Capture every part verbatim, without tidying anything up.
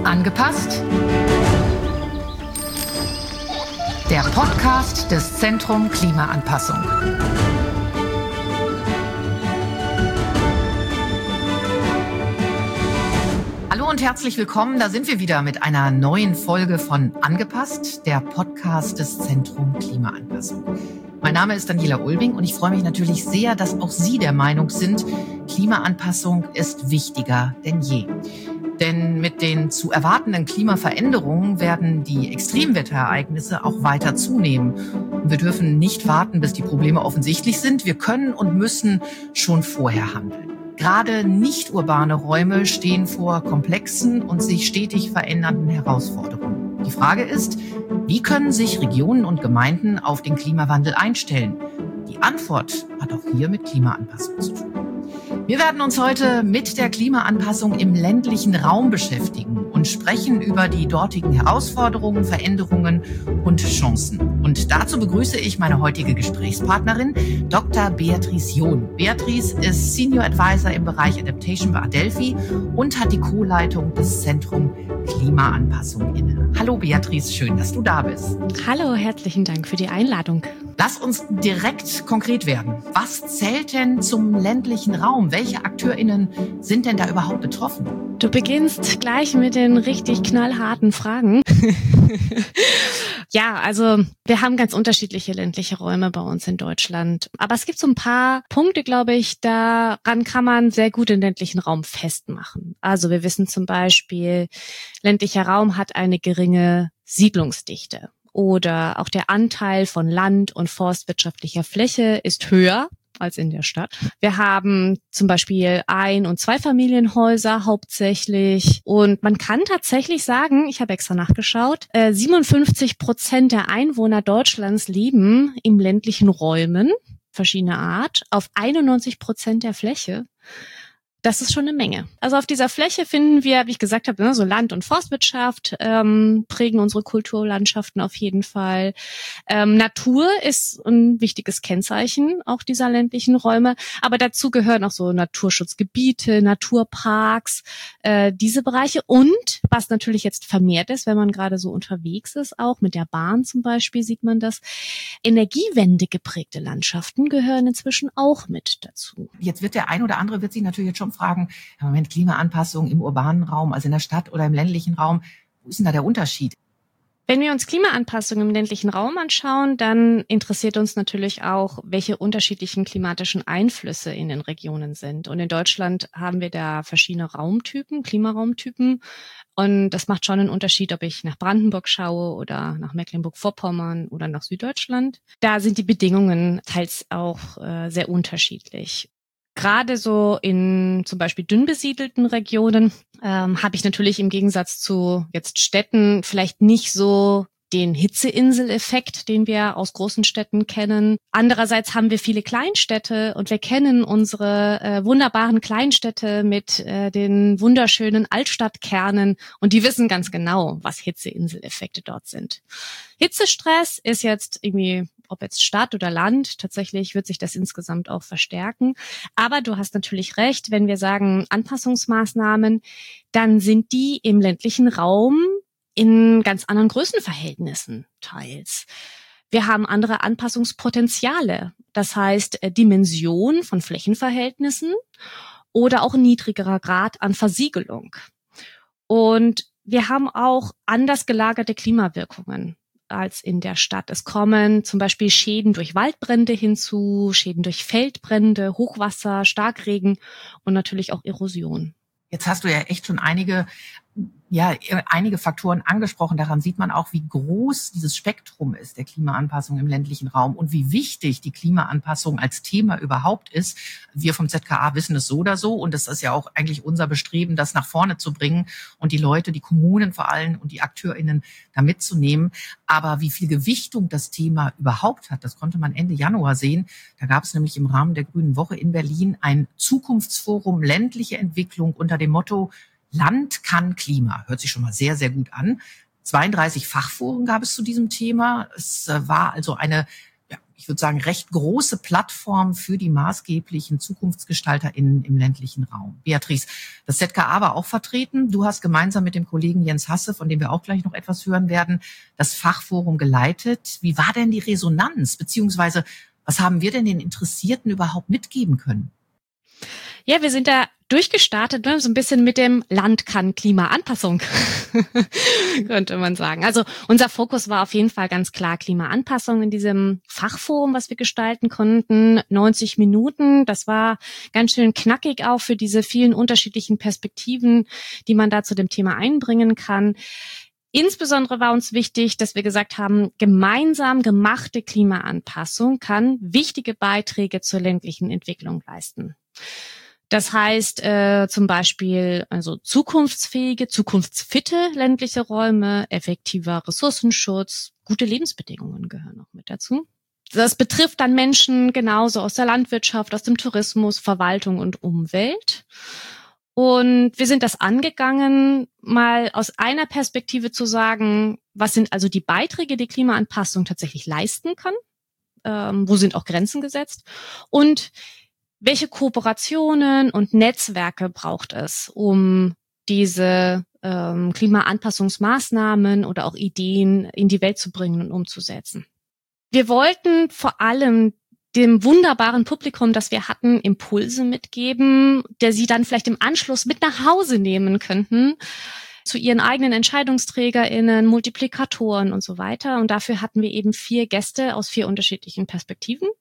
Angepasst? Der Podcast des Zentrum Klimaanpassung. Hallo und herzlich willkommen, da sind wir wieder mit einer neuen Folge von Angepasst, der Podcast des Zentrum Klimaanpassung. Mein Name ist Daniela Ulbing und ich freue mich natürlich sehr, dass auch Sie der Meinung sind, Klimaanpassung ist wichtiger denn je. Denn mit den zu erwartenden Klimaveränderungen werden die Extremwetterereignisse auch weiter zunehmen. Und wir dürfen nicht warten, bis die Probleme offensichtlich sind. Wir können und müssen schon vorher handeln. Gerade nicht urbane Räume stehen vor komplexen und sich stetig verändernden Herausforderungen. Die Frage ist, wie können sich Regionen und Gemeinden auf den Klimawandel einstellen? Die Antwort hat auch hier mit Klimaanpassung zu tun. Wir werden uns heute mit der Klimaanpassung im ländlichen Raum beschäftigen und sprechen über die dortigen Herausforderungen, Veränderungen und Chancen. Und dazu begrüße ich meine heutige Gesprächspartnerin, Doktor Beatrice John. Beatrice ist Senior Advisor im Bereich Adaptation bei Adelphi und hat die Co-Leitung des Zentrum Klimaanpassung inne. Hallo Beatrice, schön, dass du da bist. Hallo, herzlichen Dank für die Einladung. Lass uns direkt konkret werden. Was zählt denn zum ländlichen Raum? Welche AkteurInnen sind denn da überhaupt betroffen? Du beginnst gleich mit den richtig knallharten Fragen. Ja, also wir haben ganz unterschiedliche ländliche Räume bei uns in Deutschland. Aber es gibt so ein paar Punkte, glaube ich, daran kann man sehr gut den ländlichen Raum festmachen. Also wir wissen zum Beispiel, ländlicher Raum hat eine geringe Siedlungsdichte. Oder auch der Anteil von land- und forstwirtschaftlicher Fläche ist höher als in der Stadt. Wir haben zum Beispiel Ein- und Zweifamilienhäuser hauptsächlich. Und man kann tatsächlich sagen, ich habe extra nachgeschaut, äh, siebenundfünfzig Prozent der Einwohner Deutschlands leben in ländlichen Räumen, verschiedener Art, auf einundneunzig Prozent der Fläche. Das ist schon eine Menge. Also auf dieser Fläche finden wir, wie ich gesagt habe, ne, so Land- und Forstwirtschaft ähm, prägen unsere Kulturlandschaften auf jeden Fall. Ähm, Natur ist ein wichtiges Kennzeichen auch dieser ländlichen Räume. Aber dazu gehören auch so Naturschutzgebiete, Naturparks, äh, diese Bereiche. Und was natürlich jetzt vermehrt ist, wenn man gerade so unterwegs ist, auch mit der Bahn zum Beispiel sieht man das, Energiewende geprägte Landschaften gehören inzwischen auch mit dazu. Jetzt wird der ein oder andere wird sich natürlich jetzt schon fragen, im Moment Klimaanpassung im urbanen Raum, also in der Stadt oder im ländlichen Raum, wo ist denn da der Unterschied? Wenn wir uns Klimaanpassung im ländlichen Raum anschauen, dann interessiert uns natürlich auch, welche unterschiedlichen klimatischen Einflüsse in den Regionen sind. Und in Deutschland haben wir da verschiedene Raumtypen, Klimaraumtypen. Und das macht schon einen Unterschied, ob ich nach Brandenburg schaue oder nach Mecklenburg-Vorpommern oder nach Süddeutschland. Da sind die Bedingungen teils auch äh, sehr unterschiedlich. Gerade so in zum Beispiel dünn besiedelten Regionen ähm, habe ich natürlich im Gegensatz zu jetzt Städten vielleicht nicht so den Hitzeinsel-Effekt, den wir aus großen Städten kennen. Andererseits haben wir viele Kleinstädte und wir kennen unsere äh, wunderbaren Kleinstädte mit äh, den wunderschönen Altstadtkernen und die wissen ganz genau, was Hitzeinsel-Effekte dort sind. Hitzestress ist jetzt irgendwie, ob jetzt Stadt oder Land, tatsächlich wird sich das insgesamt auch verstärken. Aber du hast natürlich recht, wenn wir sagen Anpassungsmaßnahmen, dann sind die im ländlichen Raum in ganz anderen Größenverhältnissen teils. Wir haben andere Anpassungspotenziale, das heißt äh, Dimension von Flächenverhältnissen oder auch ein niedrigerer Grad an Versiegelung. Und wir haben auch anders gelagerte Klimawirkungen als in der Stadt. Es kommen zum Beispiel Schäden durch Waldbrände hinzu, Schäden durch Feldbrände, Hochwasser, Starkregen und natürlich auch Erosion. Jetzt hast du ja echt schon einige, ja, einige Faktoren angesprochen. Daran sieht man auch, wie groß dieses Spektrum ist der Klimaanpassung im ländlichen Raum und wie wichtig die Klimaanpassung als Thema überhaupt ist. Wir vom Z K A wissen es so oder so und es ist ja auch eigentlich unser Bestreben, das nach vorne zu bringen und die Leute, die Kommunen vor allem und die AkteurInnen da mitzunehmen. Aber wie viel Gewichtung das Thema überhaupt hat, das konnte man Ende Januar sehen. Da gab es nämlich im Rahmen der Grünen Woche in Berlin ein Zukunftsforum ländliche Entwicklung unter dem Motto Land kann Klima. Hört sich schon mal sehr, sehr gut an. zweiunddreißig Fachforen gab es zu diesem Thema. Es war also eine, ja, ich würde sagen, recht große Plattform für die maßgeblichen ZukunftsgestalterInnen im ländlichen Raum. Beatrice, das Z K A war auch vertreten. Du hast gemeinsam mit dem Kollegen Jens Hasse, von dem wir auch gleich noch etwas hören werden, das Fachforum geleitet. Wie war denn die Resonanz? Beziehungsweise, was haben wir denn den Interessierten überhaupt mitgeben können? Ja, wir sind da durchgestartet, ne, so ein bisschen mit dem Land kann Klimaanpassung, könnte man sagen. Also unser Fokus war auf jeden Fall ganz klar Klimaanpassung in diesem Fachforum, was wir gestalten konnten. neunzig Minuten, das war ganz schön knackig auch für diese vielen unterschiedlichen Perspektiven, die man da zu dem Thema einbringen kann. Insbesondere war uns wichtig, dass wir gesagt haben, gemeinsam gemachte Klimaanpassung kann wichtige Beiträge zur ländlichen Entwicklung leisten. Das heißt äh, zum Beispiel also zukunftsfähige, zukunftsfitte ländliche Räume, effektiver Ressourcenschutz, gute Lebensbedingungen gehören noch mit dazu. Das betrifft dann Menschen genauso aus der Landwirtschaft, aus dem Tourismus, Verwaltung und Umwelt. Und wir sind das angegangen, mal aus einer Perspektive zu sagen, was sind also die Beiträge, die Klimaanpassung tatsächlich leisten kann, ähm, wo sind auch Grenzen gesetzt und welche Kooperationen und Netzwerke braucht es, um diese ähm, Klimaanpassungsmaßnahmen oder auch Ideen in die Welt zu bringen und umzusetzen? Wir wollten vor allem dem wunderbaren Publikum, das wir hatten, Impulse mitgeben, der sie dann vielleicht im Anschluss mit nach Hause nehmen könnten, zu ihren eigenen EntscheidungsträgerInnen, Multiplikatoren und so weiter. Und dafür hatten wir eben vier Gäste aus vier unterschiedlichen Perspektiven.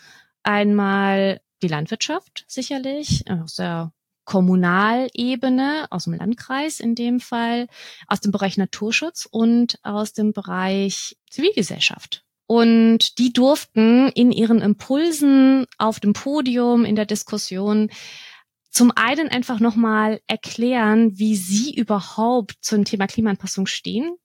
Einmal die Landwirtschaft sicherlich, aus der Kommunalebene, aus dem Landkreis in dem Fall, aus dem Bereich Naturschutz und aus dem Bereich Zivilgesellschaft. Und die durften in ihren Impulsen auf dem Podium, in der Diskussion zum einen einfach nochmal erklären, wie sie überhaupt zum Thema Klimaanpassung stehen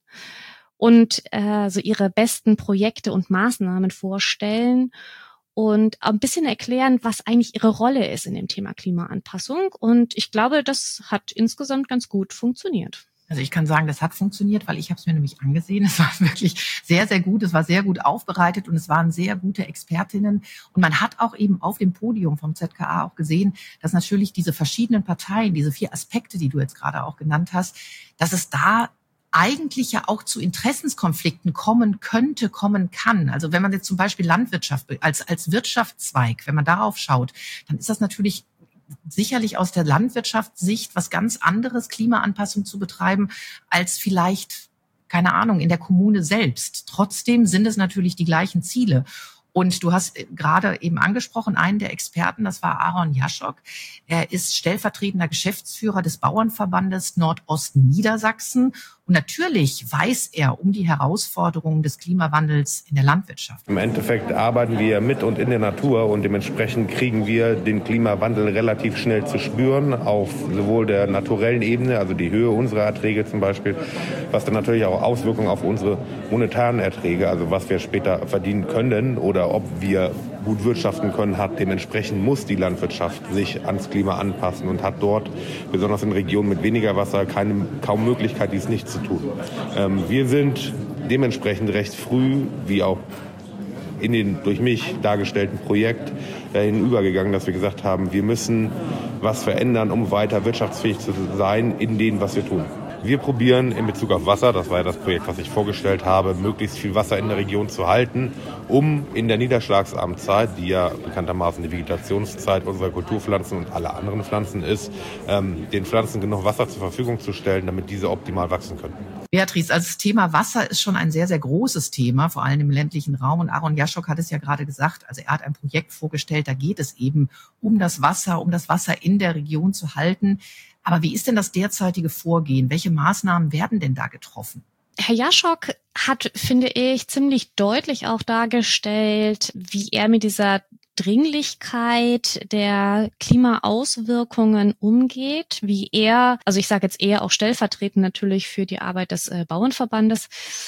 und äh, so ihre besten Projekte und Maßnahmen vorstellen und ein bisschen erklären, was eigentlich ihre Rolle ist in dem Thema Klimaanpassung. Und ich glaube, das hat insgesamt ganz gut funktioniert. Also ich kann sagen, das hat funktioniert, weil ich habe es mir nämlich angesehen. Es war wirklich sehr, sehr gut. Es war sehr gut aufbereitet und es waren sehr gute Expertinnen. Und man hat auch eben auf dem Podium vom Z K A auch gesehen, dass natürlich diese verschiedenen Parteien, diese vier Aspekte, die du jetzt gerade auch genannt hast, dass es da eigentlich ja auch zu Interessenskonflikten kommen könnte, kommen kann. Also wenn man jetzt zum Beispiel Landwirtschaft als, als Wirtschaftszweig, wenn man darauf schaut, dann ist das natürlich sicherlich aus der Landwirtschaftssicht was ganz anderes, Klimaanpassung zu betreiben, als vielleicht, keine Ahnung, in der Kommune selbst. Trotzdem sind es natürlich die gleichen Ziele. Und du hast gerade eben angesprochen, einen der Experten, das war Aaron Jaschok. Er ist stellvertretender Geschäftsführer des Bauernverbandes Nordosten Niedersachsen. Und natürlich weiß er um die Herausforderungen des Klimawandels in der Landwirtschaft. Im Endeffekt arbeiten wir mit und in der Natur und dementsprechend kriegen wir den Klimawandel relativ schnell zu spüren, auf sowohl der naturellen Ebene, also die Höhe unserer Erträge zum Beispiel, was dann natürlich auch Auswirkungen auf unsere monetären Erträge, also was wir später verdienen können oder ob wir gut wirtschaften können, hat. Dementsprechend muss die Landwirtschaft sich ans Klima anpassen und hat dort, besonders in Regionen mit weniger Wasser, keine, kaum Möglichkeit, dies nicht zu tun. Ähm, wir sind dementsprechend recht früh, wie auch in den durch mich dargestellten Projekt, dahin übergegangen, dass wir gesagt haben, wir müssen was verändern, um weiter wirtschaftsfähig zu sein in dem, was wir tun. Wir probieren in Bezug auf Wasser, das war ja das Projekt, was ich vorgestellt habe, möglichst viel Wasser in der Region zu halten, um in der Niederschlagsarmzeit, die ja bekanntermaßen die Vegetationszeit unserer Kulturpflanzen und aller anderen Pflanzen ist, den Pflanzen genug Wasser zur Verfügung zu stellen, damit diese optimal wachsen können. Beatrice, also das Thema Wasser ist schon ein sehr, sehr großes Thema, vor allem im ländlichen Raum. Und Aaron Jaschok hat es ja gerade gesagt, also er hat ein Projekt vorgestellt, da geht es eben um das Wasser, um das Wasser in der Region zu halten. Aber wie ist denn das derzeitige Vorgehen? Welche Maßnahmen werden denn da getroffen? Herr Jaschok hat, finde ich, ziemlich deutlich auch dargestellt, wie er mit dieser Dringlichkeit der Klimaauswirkungen umgeht, wie er, also ich sage jetzt eher auch stellvertretend natürlich für die Arbeit des äh, Bauernverbandes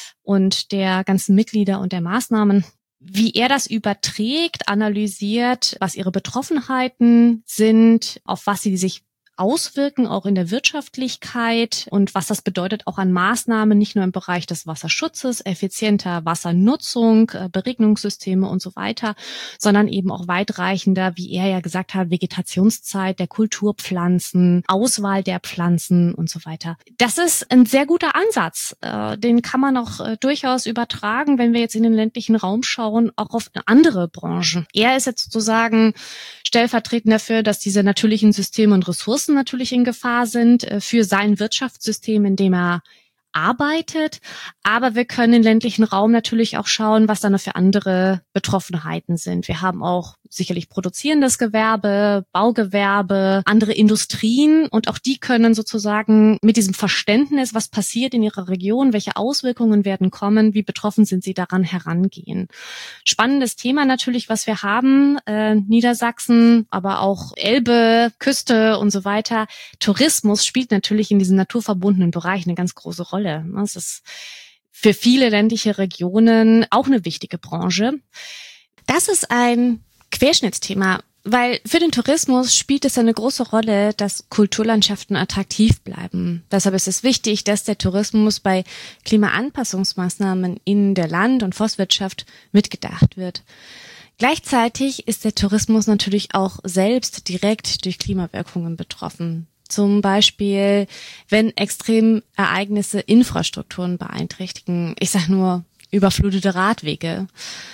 und der ganzen Mitglieder und der Maßnahmen, wie er das überträgt, analysiert, was ihre Betroffenheiten sind, auf was sie sich auswirken, auch in der Wirtschaftlichkeit und was das bedeutet auch an Maßnahmen, nicht nur im Bereich des Wasserschutzes, effizienter Wassernutzung, Beregnungssysteme und so weiter, sondern eben auch weitreichender, wie er ja gesagt hat, Vegetationszeit der Kulturpflanzen, Auswahl der Pflanzen und so weiter. Das ist ein sehr guter Ansatz. Den kann man auch durchaus übertragen, wenn wir jetzt in den ländlichen Raum schauen, auch auf andere Branchen. Er ist jetzt sozusagen stellvertretend dafür, dass diese natürlichen Systeme und Ressourcen natürlich in Gefahr sind für sein Wirtschaftssystem, in dem er arbeitet. Aber wir können im ländlichen Raum natürlich auch schauen, was da noch für andere Betroffenheiten sind. Wir haben auch sicherlich produzierendes Gewerbe, Baugewerbe, andere Industrien und auch die können sozusagen mit diesem Verständnis, was passiert in ihrer Region, welche Auswirkungen werden kommen, wie betroffen sind sie daran, herangehen. Spannendes Thema natürlich, was wir haben, äh, Niedersachsen, aber auch Elbe, Küste und so weiter. Tourismus spielt natürlich in diesen naturverbundenen Bereichen eine ganz große Rolle. Es ist für viele ländliche Regionen auch eine wichtige Branche. Das ist ein Querschnittsthema, weil für den Tourismus spielt es eine große Rolle, dass Kulturlandschaften attraktiv bleiben. Deshalb ist es wichtig, dass der Tourismus bei Klimaanpassungsmaßnahmen in der Land- und Forstwirtschaft mitgedacht wird. Gleichzeitig ist der Tourismus natürlich auch selbst direkt durch Klimawirkungen betroffen. Zum Beispiel, wenn Extremereignisse Infrastrukturen beeinträchtigen. Ich sage nur überflutete Radwege.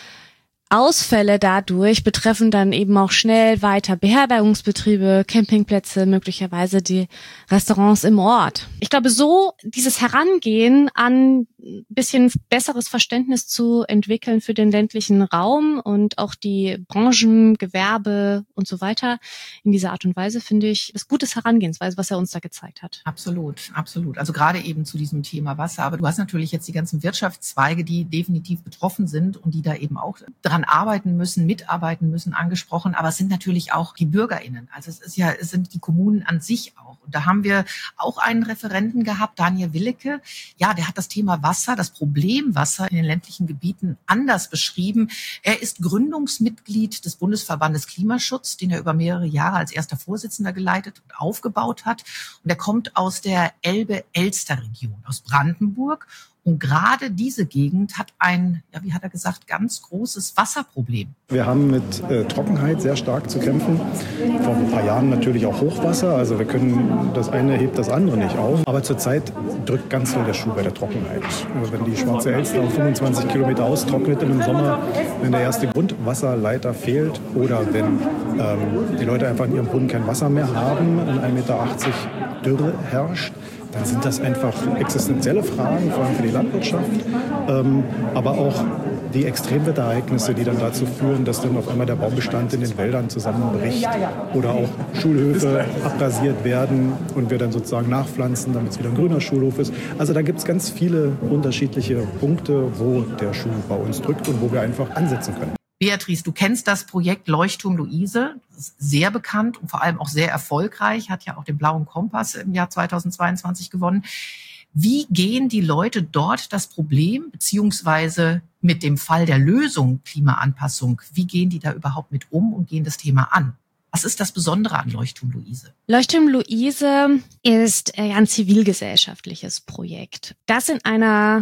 Ausfälle dadurch betreffen dann eben auch schnell weiter Beherbergungsbetriebe, Campingplätze, möglicherweise die Restaurants im Ort. Ich glaube, so dieses Herangehen an ein bisschen besseres Verständnis zu entwickeln für den ländlichen Raum und auch die Branchen, Gewerbe und so weiter in dieser Art und Weise, finde ich, ist gutes Herangehensweise, was er uns da gezeigt hat. Absolut, absolut. Also gerade eben zu diesem Thema Wasser. Aber du hast natürlich jetzt die ganzen Wirtschaftszweige, die definitiv betroffen sind und die da eben auch dran arbeiten müssen, mitarbeiten müssen, angesprochen. Aber es sind natürlich auch die BürgerInnen. Also es ist ja, es sind die Kommunen an sich auch. Und da haben wir auch einen Referenten gehabt, Daniel Willecke. Ja, der hat das Thema Wasser, das Problem Wasser in den ländlichen Gebieten anders beschrieben. Er ist Gründungsmitglied des Bundesverbandes Klimaschutz, den er über mehrere Jahre als erster Vorsitzender geleitet und aufgebaut hat. Und er kommt aus der Elbe-Elster-Region, aus Brandenburg. Und gerade diese Gegend hat ein, ja, wie hat er gesagt, ganz großes Wasserproblem. Wir haben mit äh, Trockenheit sehr stark zu kämpfen. Vor ein paar Jahren natürlich auch Hochwasser. Also wir können, das eine hebt das andere nicht auf. Aber zurzeit drückt ganz doll der Schuh bei der Trockenheit. Also wenn die Schwarze Elster auf fünfundzwanzig Kilometer austrocknet im Sommer, wenn der erste Grundwasserleiter fehlt oder wenn ähm, die Leute einfach in ihrem Brunnen kein Wasser mehr haben und ein Meter achtzig Dürre herrscht, dann sind das einfach existenzielle Fragen, vor allem für die Landwirtschaft, ähm, aber auch die Extremwetterereignisse, die dann dazu führen, dass dann auf einmal der Baumbestand in den Wäldern zusammenbricht oder auch Schulhöfe abrasiert werden und wir dann sozusagen nachpflanzen, damit es wieder ein grüner Schulhof ist. Also da gibt es ganz viele unterschiedliche Punkte, wo der Schuh bei uns drückt und wo wir einfach ansetzen können. Beatrice, du kennst das Projekt Leuchtturm Luise. Das ist sehr bekannt und vor allem auch sehr erfolgreich. Hat ja auch den Blauen Kompass im Jahr zweitausendzweiundzwanzig gewonnen. Wie gehen die Leute dort das Problem, beziehungsweise mit dem Fall der Lösung Klimaanpassung, wie gehen die da überhaupt mit um und gehen das Thema an? Was ist das Besondere an Leuchtturm Luise? Leuchtturm Luise ist ein zivilgesellschaftliches Projekt, das in einer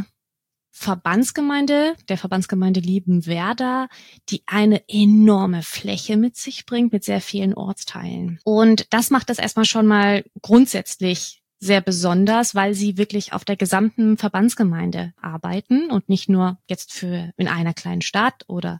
Verbandsgemeinde, der Verbandsgemeinde Liebenwerda, die eine enorme Fläche mit sich bringt, mit sehr vielen Ortsteilen. Und das macht das erstmal schon mal grundsätzlich sehr besonders, weil sie wirklich auf der gesamten Verbandsgemeinde arbeiten und nicht nur jetzt für in einer kleinen Stadt oder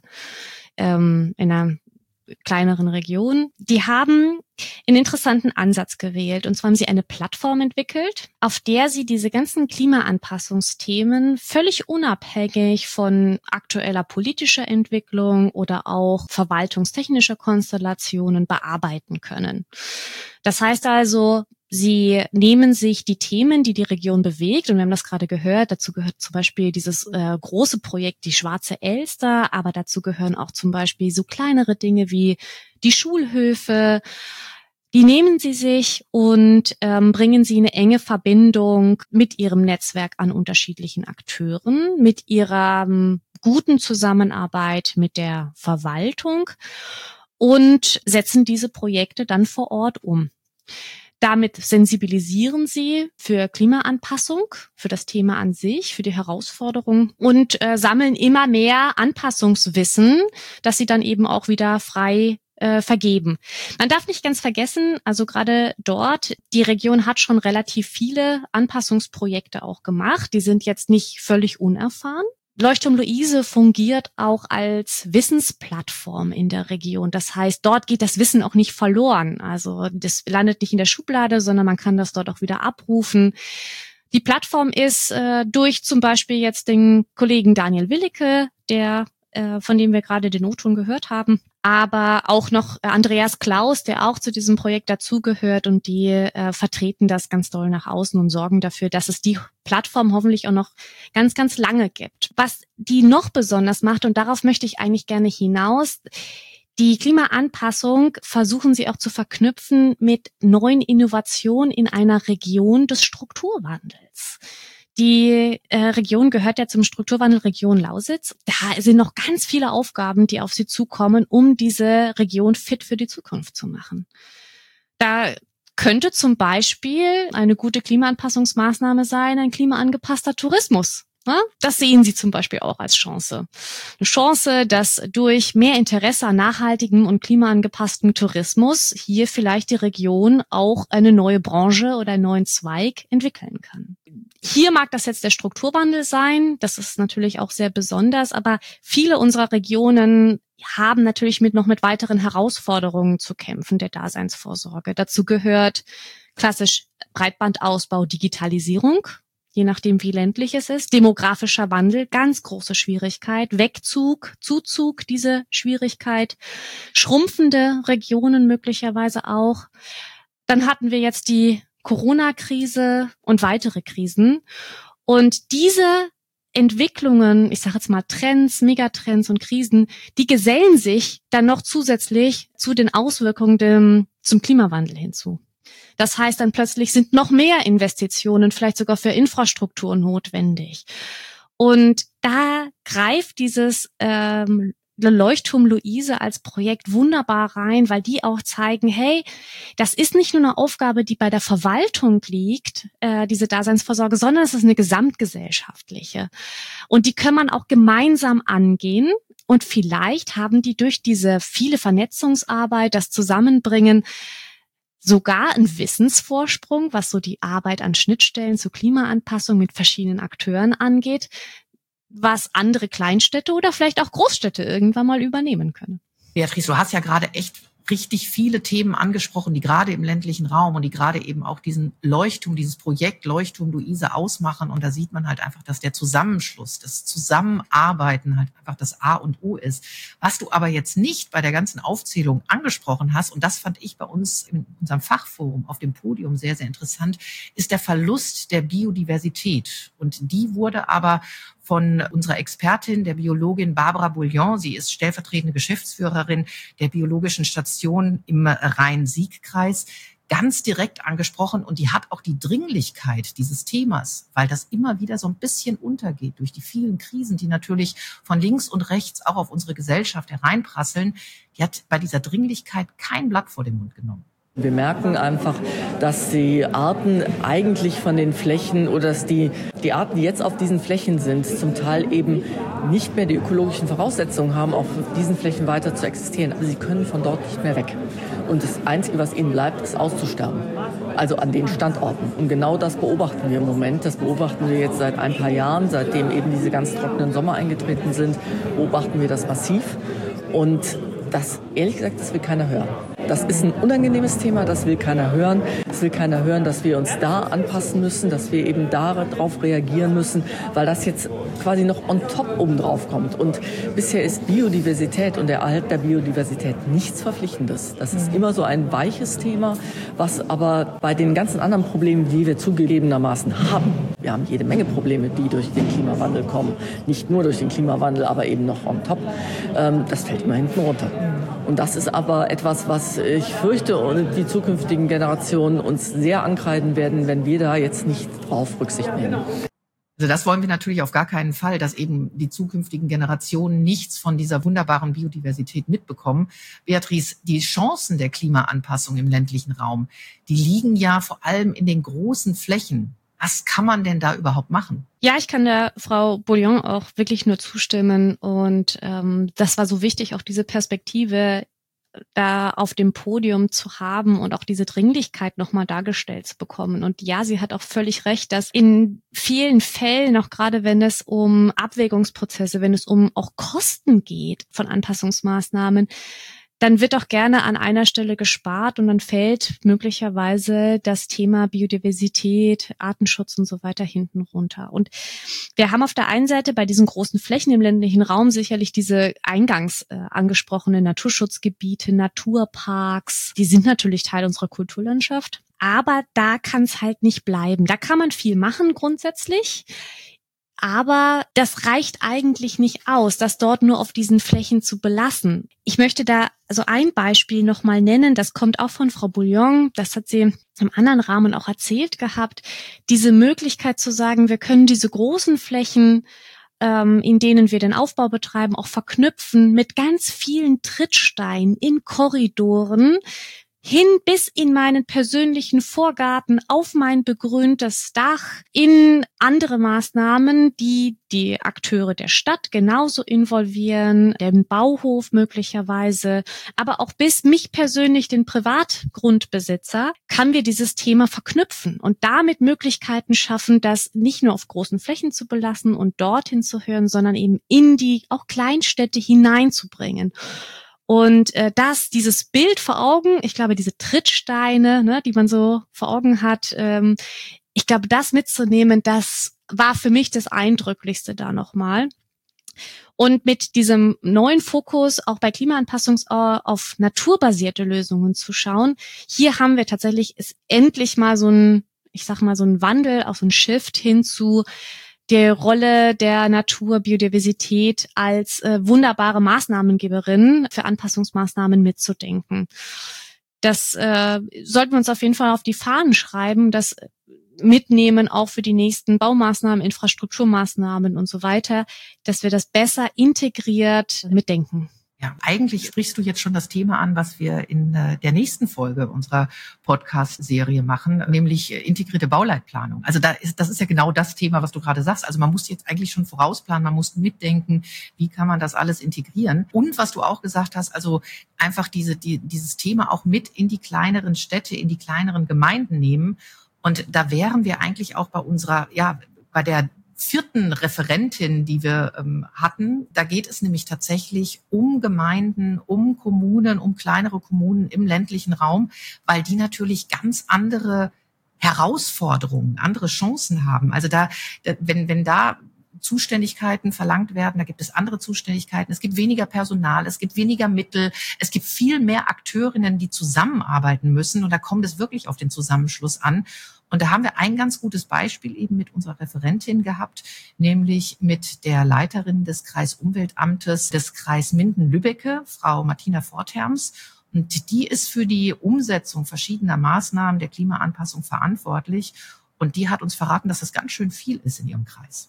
ähm, in einer kleineren Region. Die haben einen interessanten Ansatz gewählt. Und zwar haben sie eine Plattform entwickelt, auf der sie diese ganzen Klimaanpassungsthemen völlig unabhängig von aktueller politischer Entwicklung oder auch verwaltungstechnischer Konstellationen bearbeiten können. Das heißt also, sie nehmen sich die Themen, die die Region bewegt, und wir haben das gerade gehört, dazu gehört zum Beispiel dieses äh, große Projekt, die Schwarze Elster, aber dazu gehören auch zum Beispiel so kleinere Dinge wie die Schulhöfe. Die nehmen sie sich und ähm, bringen sie in eine enge Verbindung mit ihrem Netzwerk an unterschiedlichen Akteuren, mit ihrer ähm, guten Zusammenarbeit mit der Verwaltung und setzen diese Projekte dann vor Ort um. Damit sensibilisieren sie für Klimaanpassung, für das Thema an sich, für die Herausforderung und äh, sammeln immer mehr Anpassungswissen, das sie dann eben auch wieder frei äh, vergeben. Man darf nicht ganz vergessen, also gerade dort, die Region hat schon relativ viele Anpassungsprojekte auch gemacht. Die sind jetzt nicht völlig unerfahren. Leuchtturm Luise fungiert auch als Wissensplattform in der Region. Das heißt, dort geht das Wissen auch nicht verloren. Also das landet nicht in der Schublade, sondern man kann das dort auch wieder abrufen. Die Plattform ist äh, durch zum Beispiel jetzt den Kollegen Daniel Willicke, der äh, von dem wir gerade den O-Ton gehört haben, aber auch noch Andreas Klaus, der auch zu diesem Projekt dazugehört, und die äh, vertreten das ganz doll nach außen und sorgen dafür, dass es die Plattform hoffentlich auch noch ganz, ganz lange gibt. Was die noch besonders macht, und darauf möchte ich eigentlich gerne hinaus, die Klimaanpassung versuchen sie auch zu verknüpfen mit neuen Innovationen in einer Region des Strukturwandels. Die äh, Region gehört ja zum Strukturwandel Region Lausitz. Da sind noch ganz viele Aufgaben, die auf sie zukommen, um diese Region fit für die Zukunft zu machen. Da könnte zum Beispiel eine gute Klimaanpassungsmaßnahme sein, ein klimaangepasster Tourismus. Das sehen sie zum Beispiel auch als Chance. Eine Chance, dass durch mehr Interesse an nachhaltigem und klimaangepasstem Tourismus hier vielleicht die Region auch eine neue Branche oder einen neuen Zweig entwickeln kann. Hier mag das jetzt der Strukturwandel sein. Das ist natürlich auch sehr besonders, aber viele unserer Regionen haben natürlich mit noch mit weiteren Herausforderungen zu kämpfen der Daseinsvorsorge. Dazu gehört klassisch Breitbandausbau, Digitalisierung, je nachdem wie ländlich es ist, demografischer Wandel, ganz große Schwierigkeit, Wegzug, Zuzug, diese Schwierigkeit, schrumpfende Regionen möglicherweise auch. Dann hatten wir jetzt die Corona-Krise und weitere Krisen. Und diese Entwicklungen, ich sage jetzt mal Trends, Megatrends und Krisen, die gesellen sich dann noch zusätzlich zu den Auswirkungen dem, zum Klimawandel hinzu. Das heißt, dann plötzlich sind noch mehr Investitionen, vielleicht sogar für Infrastruktur notwendig. Und da greift dieses ähm, Leuchtturm Luise als Projekt wunderbar rein, weil die auch zeigen, hey, das ist nicht nur eine Aufgabe, die bei der Verwaltung liegt, äh, diese Daseinsvorsorge, sondern es ist eine gesamtgesellschaftliche. Und die kann man auch gemeinsam angehen. Und vielleicht haben die durch diese viele Vernetzungsarbeit, das Zusammenbringen, sogar ein Wissensvorsprung, was so die Arbeit an Schnittstellen zur Klimaanpassung mit verschiedenen Akteuren angeht, was andere Kleinstädte oder vielleicht auch Großstädte irgendwann mal übernehmen können. Beatrice, du hast ja gerade echt richtig viele Themen angesprochen, die gerade im ländlichen Raum und die gerade eben auch diesen Leuchtturm, dieses Projekt Leuchtturm Luise ausmachen. Und da sieht man halt einfach, dass der Zusammenschluss, das Zusammenarbeiten halt einfach das A und O ist. Was du aber jetzt nicht bei der ganzen Aufzählung angesprochen hast, und das fand ich bei uns in unserem Fachforum auf dem Podium sehr, sehr interessant, ist der Verlust der Biodiversität. Und die wurde aber von unserer Expertin, der Biologin Barbara Bouillon. Sie ist stellvertretende Geschäftsführerin der Biologischen Station im Rhein-Sieg-Kreis, ganz direkt angesprochen. Und die hat auch die Dringlichkeit dieses Themas, weil das immer wieder so ein bisschen untergeht durch die vielen Krisen, die natürlich von links und rechts auch auf unsere Gesellschaft hereinprasseln. Die hat bei dieser Dringlichkeit kein Blatt vor den Mund genommen. Wir merken einfach, dass die Arten eigentlich von den Flächen oder dass die, die Arten, die jetzt auf diesen Flächen sind, zum Teil eben nicht mehr die ökologischen Voraussetzungen haben, auf diesen Flächen weiter zu existieren. Aber sie können von dort nicht mehr weg. Und das Einzige, was ihnen bleibt, ist auszusterben. Also an den Standorten. Und genau das beobachten wir im Moment. Das beobachten wir jetzt seit ein paar Jahren, seitdem eben diese ganz trockenen Sommer eingetreten sind, beobachten wir das massiv. Und das, ehrlich gesagt, das will keiner hören. Das ist ein unangenehmes Thema, das will keiner hören. Es will keiner hören, dass wir uns da anpassen müssen, dass wir eben darauf reagieren müssen, weil das jetzt quasi noch on top oben drauf kommt. Und bisher ist Biodiversität und der Erhalt der Biodiversität nichts Verpflichtendes. Das ist immer so ein weiches Thema, was aber bei den ganzen anderen Problemen, die wir zugegebenermaßen haben, wir haben jede Menge Probleme, die durch den Klimawandel kommen. Nicht nur durch den Klimawandel, aber eben noch on top. Das fällt immer hinten runter. Und das ist aber etwas, was ich fürchte und die zukünftigen Generationen uns sehr ankreiden werden, wenn wir da jetzt nicht drauf Rücksicht nehmen. Also das wollen wir natürlich auf gar keinen Fall, dass eben die zukünftigen Generationen nichts von dieser wunderbaren Biodiversität mitbekommen. Beatrice, die Chancen der Klimaanpassung im ländlichen Raum, die liegen ja vor allem in den großen Flächen. Was kann man denn da überhaupt machen? Ja, ich kann der Frau Bouillon auch wirklich nur zustimmen. Und ähm, das war so wichtig, auch diese Perspektive da auf dem Podium zu haben und auch diese Dringlichkeit nochmal dargestellt zu bekommen. Und ja, sie hat auch völlig recht, dass in vielen Fällen, auch gerade wenn es um Abwägungsprozesse, wenn es um auch Kosten geht von Anpassungsmaßnahmen, dann wird auch gerne an einer Stelle gespart und dann fällt möglicherweise das Thema Biodiversität, Artenschutz und so weiter hinten runter. Und wir haben auf der einen Seite bei diesen großen Flächen im ländlichen Raum sicherlich diese eingangs äh, angesprochenen Naturschutzgebiete, Naturparks. Die sind natürlich Teil unserer Kulturlandschaft. Aber da kann es halt nicht bleiben. Da kann man viel machen grundsätzlich. Aber das reicht eigentlich nicht aus, das dort nur auf diesen Flächen zu belassen. Ich möchte da also ein Beispiel nochmal nennen, das kommt auch von Frau Bouillon, das hat sie im anderen Rahmen auch erzählt gehabt, diese Möglichkeit zu sagen, wir können diese großen Flächen, ähm, in denen wir den Aufbau betreiben, auch verknüpfen mit ganz vielen Trittsteinen in Korridoren, hin bis in meinen persönlichen Vorgarten, auf mein begrüntes Dach, in andere Maßnahmen, die die Akteure der Stadt genauso involvieren, den Bauhof möglicherweise, aber auch bis mich persönlich, den Privatgrundbesitzer, kann wir dieses Thema verknüpfen und damit Möglichkeiten schaffen, das nicht nur auf großen Flächen zu belassen und dorthin zu hören, sondern eben in die auch Kleinstädte hineinzubringen. Und äh, das, dieses Bild vor Augen, ich glaube, diese Trittsteine, ne, die man so vor Augen hat, ähm, ich glaube, das mitzunehmen, das war für mich das Eindrücklichste da nochmal. Und mit diesem neuen Fokus auch bei Klimaanpassung auf naturbasierte Lösungen zu schauen, hier haben wir tatsächlich ist endlich mal so ein, ich sag mal, so ein Wandel, auch so ein Shift hin zu der Rolle der Natur, Biodiversität als äh, wunderbare Maßnahmengeberin für Anpassungsmaßnahmen mitzudenken. Das äh, sollten wir uns auf jeden Fall auf die Fahnen schreiben, das mitnehmen auch für die nächsten Baumaßnahmen, Infrastrukturmaßnahmen und so weiter, dass wir das besser integriert mitdenken. Ja, eigentlich sprichst du jetzt schon das Thema an, was wir in der nächsten Folge unserer Podcast-Serie machen, nämlich integrierte Bauleitplanung. Also da ist, das ist ja genau das Thema, was du gerade sagst. Also man muss jetzt eigentlich schon vorausplanen, man muss mitdenken, wie kann man das alles integrieren. Und was du auch gesagt hast, also einfach diese, die, dieses Thema auch mit in die kleineren Städte, in die kleineren Gemeinden nehmen. Und da wären wir eigentlich auch bei unserer, ja, bei der vierten Referentin, die wir ähm, hatten. Da geht es nämlich tatsächlich um Gemeinden, um Kommunen, um kleinere Kommunen im ländlichen Raum, weil die natürlich ganz andere Herausforderungen, andere Chancen haben. Also da, wenn, wenn da Zuständigkeiten verlangt werden, da gibt es andere Zuständigkeiten, es gibt weniger Personal, es gibt weniger Mittel, es gibt viel mehr Akteurinnen, die zusammenarbeiten müssen und da kommt es wirklich auf den Zusammenschluss an. Und da haben wir ein ganz gutes Beispiel eben mit unserer Referentin gehabt, nämlich mit der Leiterin des Kreisumweltamtes des Kreis Minden-Lübbecke, Frau Martina Fortherms. Und die ist für die Umsetzung verschiedener Maßnahmen der Klimaanpassung verantwortlich. Und die hat uns verraten, dass das ganz schön viel ist in ihrem Kreis.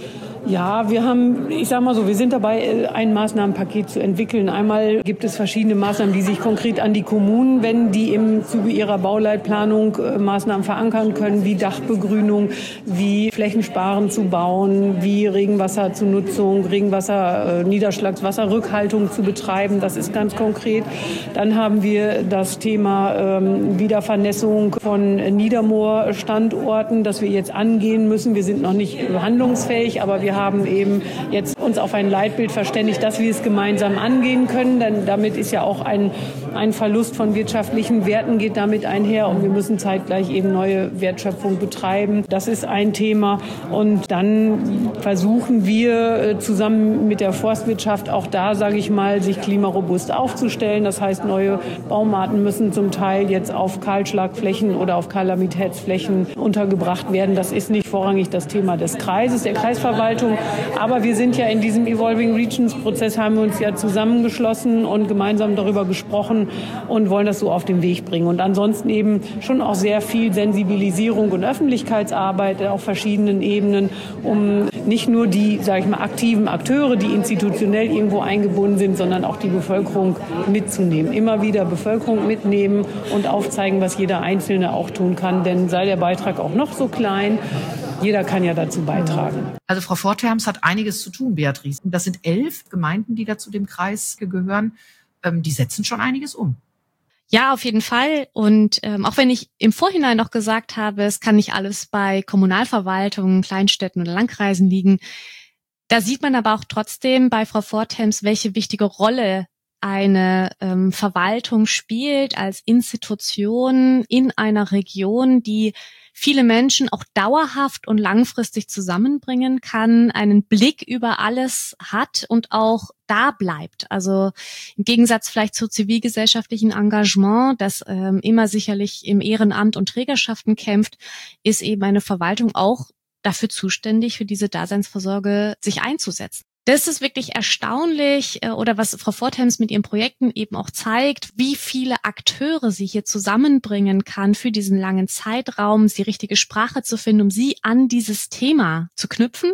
Ja, wir haben, ich sag mal so, wir sind dabei, ein Maßnahmenpaket zu entwickeln. Einmal gibt es verschiedene Maßnahmen, die sich konkret an die Kommunen wenden, die im Zuge ihrer Bauleitplanung äh, Maßnahmen verankern können, wie Dachbegrünung, wie Flächensparen zu bauen, wie Regenwasser zur Nutzung, Regenwasser, äh, Niederschlagswasserrückhaltung zu betreiben. Das ist ganz konkret. Dann haben wir das Thema ähm, Wiedervernässung von Niedermoorstandorten, das wir jetzt angehen müssen. Wir sind noch nicht handlungsfähig. Aber wir haben eben jetzt uns auf ein Leitbild verständigt, dass wir es gemeinsam angehen können. Denn damit ist ja auch ein, ein Verlust von wirtschaftlichen Werten geht damit einher. Und wir müssen zeitgleich eben neue Wertschöpfung betreiben. Das ist ein Thema. Und dann versuchen wir zusammen mit der Forstwirtschaft auch da, sage ich mal, sich klimarobust aufzustellen. Das heißt, neue Baumarten müssen zum Teil jetzt auf Kahlschlagflächen oder auf Kalamitätsflächen untergebracht werden. Das ist nicht vorrangig das Thema des Kreises, der Kreisverwaltung. Aber wir sind ja in diesem Evolving Regions Prozess, haben wir uns ja zusammengeschlossen und gemeinsam darüber gesprochen, machen und wollen das so auf den Weg bringen. Und ansonsten eben schon auch sehr viel Sensibilisierung und Öffentlichkeitsarbeit auf verschiedenen Ebenen, um nicht nur die, sage ich mal, aktiven Akteure, die institutionell irgendwo eingebunden sind, sondern auch die Bevölkerung mitzunehmen. Immer wieder Bevölkerung mitnehmen und aufzeigen, was jeder Einzelne auch tun kann. Denn sei der Beitrag auch noch so klein, jeder kann ja dazu beitragen. Also Frau Vorterms hat einiges zu tun, Beatrice. Das sind elf Gemeinden, die da zu dem Kreis gehören. Ähm, die setzen schon einiges um. Ja, auf jeden Fall. Und ähm, auch wenn ich im Vorhinein noch gesagt habe, es kann nicht alles bei Kommunalverwaltungen, Kleinstädten oder Landkreisen liegen, da sieht man aber auch trotzdem bei Frau Vorterms, welche wichtige Rolle eine ähm, Verwaltung spielt als Institution in einer Region, die viele Menschen auch dauerhaft und langfristig zusammenbringen kann, einen Blick über alles hat und auch da bleibt. Also im Gegensatz vielleicht zu zivilgesellschaftlichen Engagement, das ähm, immer sicherlich im Ehrenamt und Trägerschaften kämpft, ist eben eine Verwaltung auch dafür zuständig, für diese Daseinsvorsorge sich einzusetzen. Das ist wirklich erstaunlich, oder was Frau Vorterms mit ihren Projekten eben auch zeigt, wie viele Akteure sie hier zusammenbringen kann für diesen langen Zeitraum, die richtige Sprache zu finden, um sie an dieses Thema zu knüpfen.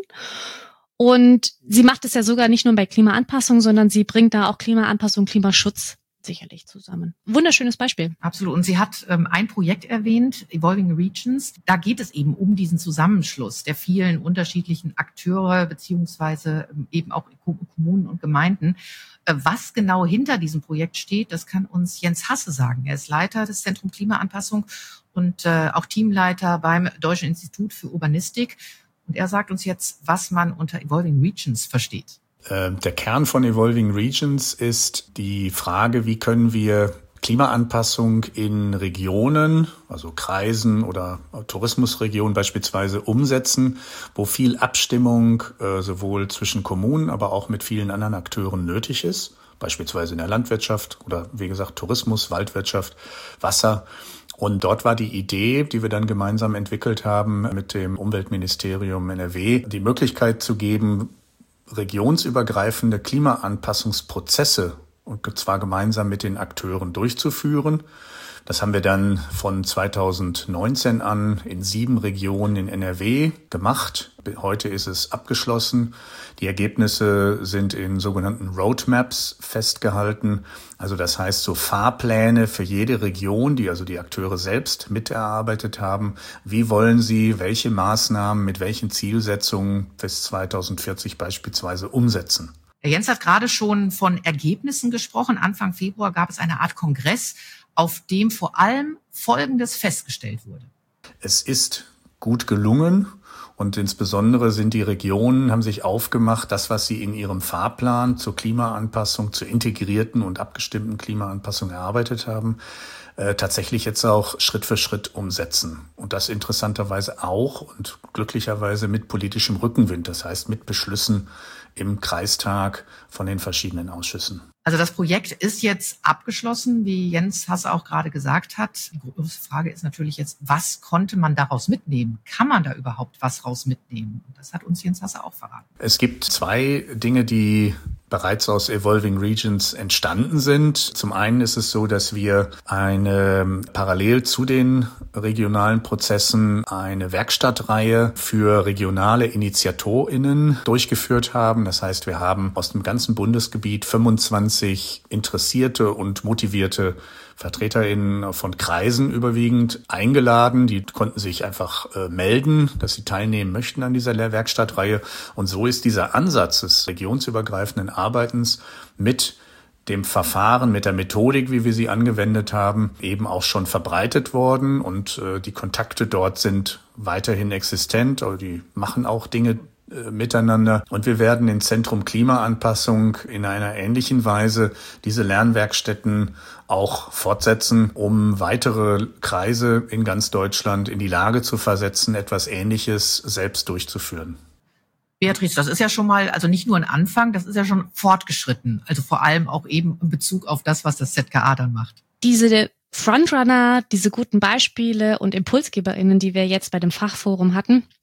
Und sie macht es ja sogar nicht nur bei Klimaanpassung, sondern sie bringt da auch Klimaanpassung, Klimaschutz sicherlich zusammen. Wunderschönes Beispiel. Absolut. Und sie hat ähm, ein Projekt erwähnt, Evolving Regions. Da geht es eben um diesen Zusammenschluss der vielen unterschiedlichen Akteure beziehungsweise ähm, eben auch Kommunen und Gemeinden. Äh, was genau hinter diesem Projekt steht, das kann uns Jens Hasse sagen. Er ist Leiter des Zentrum Klimaanpassung und äh, auch Teamleiter beim Deutschen Institut für Urbanistik. Und er sagt uns jetzt, was man unter Evolving Regions versteht. Der Kern von Evolving Regions ist die Frage, wie können wir Klimaanpassung in Regionen, also Kreisen oder Tourismusregionen beispielsweise umsetzen, wo viel Abstimmung äh, sowohl zwischen Kommunen, aber auch mit vielen anderen Akteuren nötig ist, beispielsweise in der Landwirtschaft oder wie gesagt Tourismus, Waldwirtschaft, Wasser. Und dort war die Idee, die wir dann gemeinsam entwickelt haben mit dem Umweltministerium N R W, die Möglichkeit zu geben, regionsübergreifende Klimaanpassungsprozesse und zwar gemeinsam mit den Akteuren durchzuführen. Das haben wir dann von zweitausendneunzehn an in sieben Regionen in N R W gemacht. Heute ist es abgeschlossen. Die Ergebnisse sind in sogenannten Roadmaps festgehalten. Also das heißt so Fahrpläne für jede Region, die also die Akteure selbst miterarbeitet haben. Wie wollen sie welche Maßnahmen mit welchen Zielsetzungen bis zweitausendvierzig beispielsweise umsetzen? Der Jens hat gerade schon von Ergebnissen gesprochen. Anfang Februar gab es eine Art Kongress, auf dem vor allem Folgendes festgestellt wurde. Es ist gut gelungen und insbesondere sind die Regionen, haben sich aufgemacht, das, was sie in ihrem Fahrplan zur Klimaanpassung, zur integrierten und abgestimmten Klimaanpassung erarbeitet haben, äh, tatsächlich jetzt auch Schritt für Schritt umsetzen. Und das interessanterweise auch und glücklicherweise mit politischem Rückenwind, das heißt mit Beschlüssen im Kreistag von den verschiedenen Ausschüssen. Also das Projekt ist jetzt abgeschlossen, wie Jens Hasse auch gerade gesagt hat. Die große Frage ist natürlich jetzt, was konnte man daraus mitnehmen? Kann man da überhaupt was raus mitnehmen? Und das hat uns Jens Hasse auch verraten. Es gibt zwei Dinge, die bereits aus Evolving Regions entstanden sind. Zum einen ist es so, dass wir eine parallel zu den regionalen Prozessen eine Werkstattreihe für regionale InitiatorInnen durchgeführt haben. Das heißt, wir haben aus dem ganzen Bundesgebiet fünfundzwanzig interessierte und motivierte VertreterInnen von Kreisen überwiegend eingeladen. Die konnten sich einfach äh, melden, dass sie teilnehmen möchten an dieser Werkstattreihe. Und so ist dieser Ansatz des regionsübergreifenden Arbeitens mit dem Verfahren, mit der Methodik, wie wir sie angewendet haben, eben auch schon verbreitet worden. Und äh, die Kontakte dort sind weiterhin existent, oder die machen auch Dinge miteinander. Und wir werden im Zentrum Klimaanpassung in einer ähnlichen Weise diese Lernwerkstätten auch fortsetzen, um weitere Kreise in ganz Deutschland in die Lage zu versetzen, etwas Ähnliches selbst durchzuführen. Beatrice, das ist ja schon mal, also nicht nur ein Anfang, das ist ja schon fortgeschritten. Also vor allem auch eben in Bezug auf das, was das Z K A dann macht. Diese Frontrunner, diese guten Beispiele und ImpulsgeberInnen, die wir jetzt bei dem Fachforum hatten,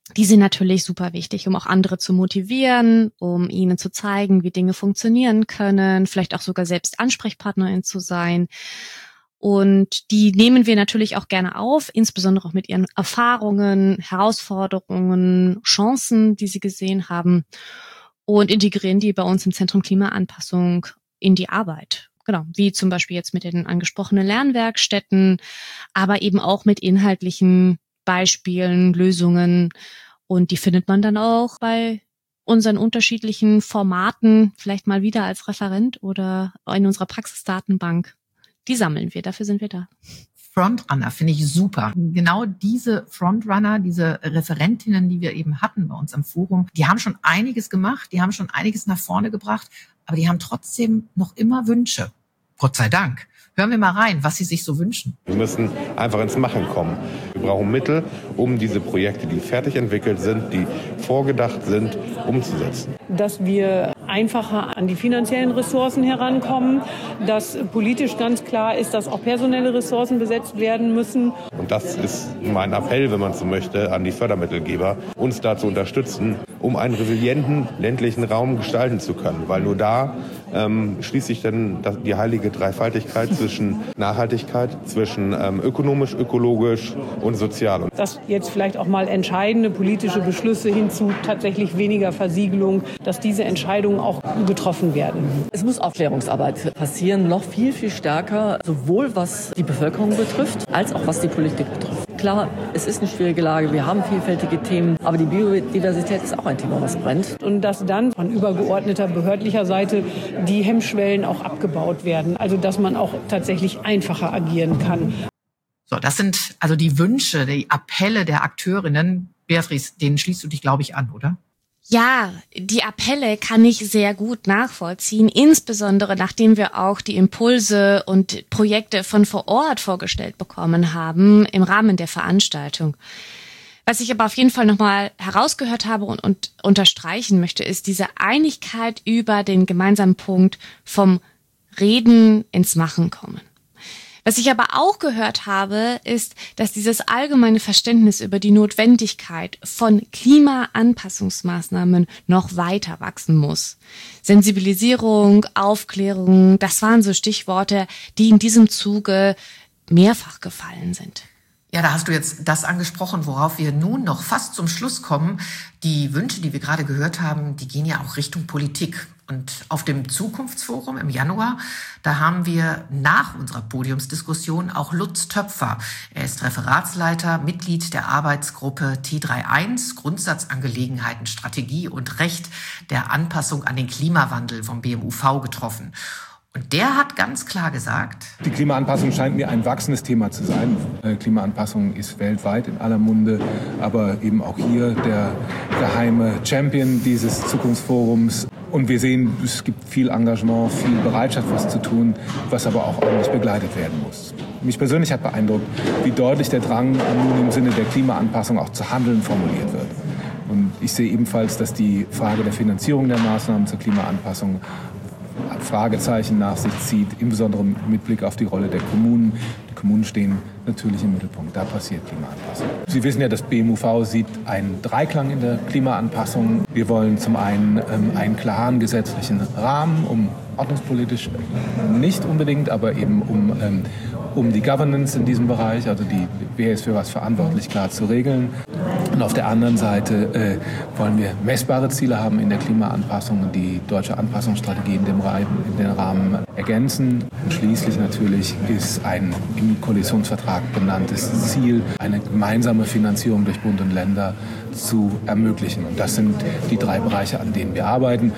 Die sind natürlich super wichtig, um auch andere zu motivieren, um ihnen zu zeigen, wie Dinge funktionieren können, vielleicht auch sogar selbst Ansprechpartnerin zu sein. Und die nehmen wir natürlich auch gerne auf, insbesondere auch mit ihren Erfahrungen, Herausforderungen, Chancen, die sie gesehen haben, und integrieren die bei uns im Zentrum Klimaanpassung in die Arbeit. Genau, wie zum Beispiel jetzt mit den angesprochenen Lernwerkstätten, aber eben auch mit inhaltlichen Beispielen, Lösungen, und die findet man dann auch bei unseren unterschiedlichen Formaten, vielleicht mal wieder als Referent oder in unserer Praxisdatenbank. Die sammeln wir, dafür sind wir da. Frontrunner finde ich super. Genau diese Frontrunner, diese Referentinnen, die wir eben hatten bei uns am Forum, die haben schon einiges gemacht, die haben schon einiges nach vorne gebracht, aber die haben trotzdem noch immer Wünsche. Gott sei Dank. Hören wir mal rein, was Sie sich so wünschen. Wir müssen einfach ins Machen kommen. Wir brauchen Mittel, um diese Projekte, die fertig entwickelt sind, die vorgedacht sind, umzusetzen. Dass wir einfacher an die finanziellen Ressourcen herankommen, dass politisch ganz klar ist, dass auch personelle Ressourcen besetzt werden müssen. Und das ist mein Appell, wenn man so möchte, an die Fördermittelgeber, uns da zu unterstützen, um einen resilienten ländlichen Raum gestalten zu können. Weil nur da ähm, schließt sich dann die heilige Dreifaltigkeit zwischen Nachhaltigkeit, zwischen ähm, ökonomisch, ökologisch und sozial. Dass jetzt vielleicht auch mal entscheidende politische Beschlüsse hin zu tatsächlich weniger Versiegelung, dass diese Entscheidungen auch getroffen werden. Es muss Aufklärungsarbeit passieren, noch viel, viel stärker, sowohl was die Bevölkerung betrifft, als auch was die Politik betrifft. Klar, es ist eine schwierige Lage, wir haben vielfältige Themen, aber die Biodiversität ist auch ein Thema, was brennt. Und dass dann von übergeordneter behördlicher Seite die Hemmschwellen auch abgebaut werden, also dass man auch tatsächlich einfacher agieren kann. So, das sind also die Wünsche, die Appelle der Akteurinnen. Beatrice, denen schließt du dich, glaube ich, an, oder? Ja, die Appelle kann ich sehr gut nachvollziehen, insbesondere nachdem wir auch die Impulse und Projekte von vor Ort vorgestellt bekommen haben im Rahmen der Veranstaltung. Was ich aber auf jeden Fall nochmal herausgehört habe und, und unterstreichen möchte, ist diese Einigkeit über den gemeinsamen Punkt vom Reden ins Machen kommen. Was ich aber auch gehört habe, ist, dass dieses allgemeine Verständnis über die Notwendigkeit von Klimaanpassungsmaßnahmen noch weiter wachsen muss. Sensibilisierung, Aufklärung, das waren so Stichworte, die in diesem Zuge mehrfach gefallen sind. Ja, da hast du jetzt das angesprochen, worauf wir nun noch fast zum Schluss kommen. Die Wünsche, die wir gerade gehört haben, die gehen ja auch Richtung Politik. Und auf dem Zukunftsforum im Januar, da haben wir nach unserer Podiumsdiskussion auch Lutz Töpfer. Er ist Referatsleiter, Mitglied der Arbeitsgruppe T einunddreißig, Grundsatzangelegenheiten, Strategie und Recht der Anpassung an den Klimawandel vom B M U V getroffen. Und der hat ganz klar gesagt: Die Klimaanpassung scheint mir ein wachsendes Thema zu sein. Klimaanpassung ist weltweit in aller Munde, aber eben auch hier der geheime Champion dieses Zukunftsforums. Und wir sehen, es gibt viel Engagement, viel Bereitschaft, was zu tun, was aber auch ordentlich begleitet werden muss. Mich persönlich hat beeindruckt, wie deutlich der Drang nun im Sinne der Klimaanpassung auch zu handeln formuliert wird. Und ich sehe ebenfalls, dass die Frage der Finanzierung der Maßnahmen zur Klimaanpassung Fragezeichen nach sich zieht, insbesondere mit Blick auf die Rolle der Kommunen. Die Kommunen stehen natürlich im Mittelpunkt. Da passiert Klimaanpassung. Sie wissen ja, das B M U V sieht einen Dreiklang in der Klimaanpassung. Wir wollen zum einen ähm, einen klaren gesetzlichen Rahmen, um ordnungspolitisch nicht unbedingt, aber eben um, ähm, um die Governance in diesem Bereich, also die, wer ist für was verantwortlich, klar zu regeln. Und auf der anderen Seite äh, wollen wir messbare Ziele haben in der Klimaanpassung und die deutsche Anpassungsstrategie in dem Rahmen, in den Rahmen ergänzen. Und schließlich natürlich ist ein im Koalitionsvertrag benanntes Ziel, eine gemeinsame Finanzierung durch Bund und Länder zu ermöglichen. Und das sind die drei Bereiche, an denen wir arbeiten.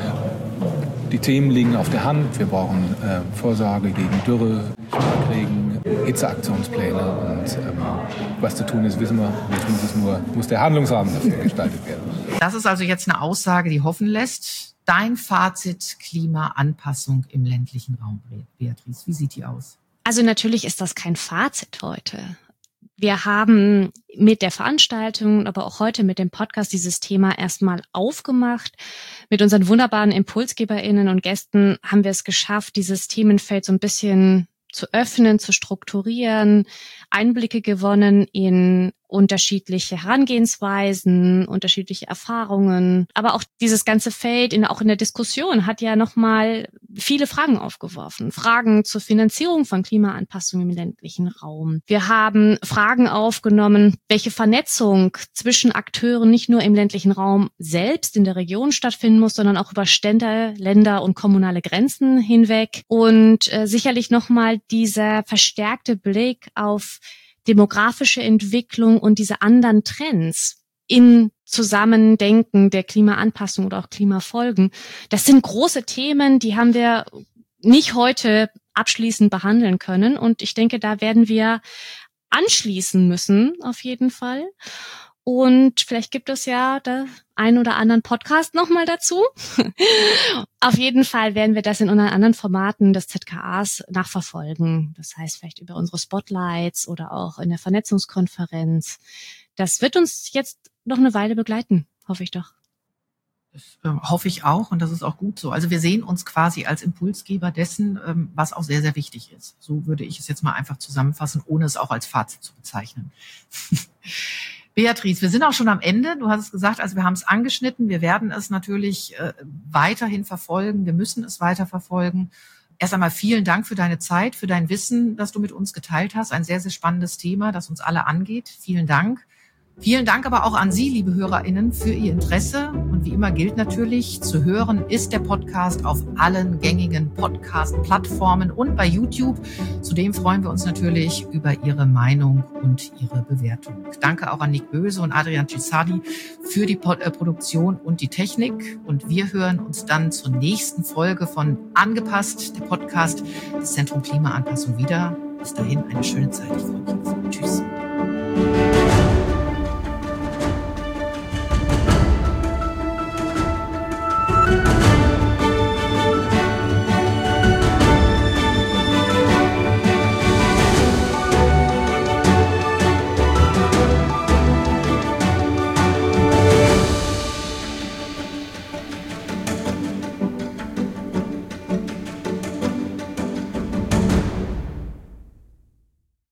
Die Themen liegen auf der Hand. Wir brauchen äh, Vorsorge gegen Dürre, Starkregen, Hitzeaktionspläne und ähm, was zu tun ist, wissen wir. Jetzt muss, es nur, muss der Handlungsrahmen dafür gestaltet werden. Das ist also jetzt eine Aussage, die hoffen lässt. Dein Fazit: Klimaanpassung im ländlichen Raum, Beatrice, wie sieht die aus? Also natürlich ist das kein Fazit heute. Wir haben mit der Veranstaltung, aber auch heute mit dem Podcast dieses Thema erstmal aufgemacht. Mit unseren wunderbaren ImpulsgeberInnen und Gästen haben wir es geschafft, dieses Themenfeld so ein bisschen zu öffnen, zu strukturieren, Einblicke gewonnen in unterschiedliche Herangehensweisen, unterschiedliche Erfahrungen. Aber auch dieses ganze Feld, in, auch in der Diskussion, hat ja nochmal viele Fragen aufgeworfen. Fragen zur Finanzierung von Klimaanpassung im ländlichen Raum. Wir haben Fragen aufgenommen, welche Vernetzung zwischen Akteuren nicht nur im ländlichen Raum selbst in der Region stattfinden muss, sondern auch über Städte, Länder und kommunale Grenzen hinweg. Und äh, sicherlich nochmal dieser verstärkte Blick auf demografische Entwicklung und diese anderen Trends in Zusammendenken der Klimaanpassung oder auch Klimafolgen. Das sind große Themen, die haben wir nicht heute abschließend behandeln können. Und ich denke, da werden wir anschließen müssen, auf jeden Fall. Und vielleicht gibt es ja da einen oder anderen Podcast nochmal dazu. Auf jeden Fall werden wir das in unseren anderen Formaten des Z K As nachverfolgen. Das heißt vielleicht über unsere Spotlights oder auch in der Vernetzungskonferenz. Das wird uns jetzt noch eine Weile begleiten, hoffe ich doch. Das äh, hoffe ich auch und das ist auch gut so. Also wir sehen uns quasi als Impulsgeber dessen, ähm, was auch sehr, sehr wichtig ist. So würde ich es jetzt mal einfach zusammenfassen, ohne es auch als Fazit zu bezeichnen. Beatrice, wir sind auch schon am Ende. Du hast es gesagt, also wir haben es angeschnitten. Wir werden es natürlich äh, weiterhin verfolgen. Wir müssen es weiter verfolgen. Erst einmal vielen Dank für deine Zeit, für dein Wissen, das du mit uns geteilt hast. Ein sehr, sehr spannendes Thema, das uns alle angeht. Vielen Dank. Vielen Dank aber auch an Sie, liebe HörerInnen, für Ihr Interesse. Und wie immer gilt natürlich, zu hören ist der Podcast auf allen gängigen Podcast-Plattformen und bei YouTube. Zudem freuen wir uns natürlich über Ihre Meinung und Ihre Bewertung. Danke auch an Nick Böse und Adrian Cesardi für die Produktion und die Technik. Und wir hören uns dann zur nächsten Folge von Angepasst, der Podcast des Zentrum Klimaanpassung wieder. Bis dahin eine schöne Zeit. Ich freue mich. Tschüss.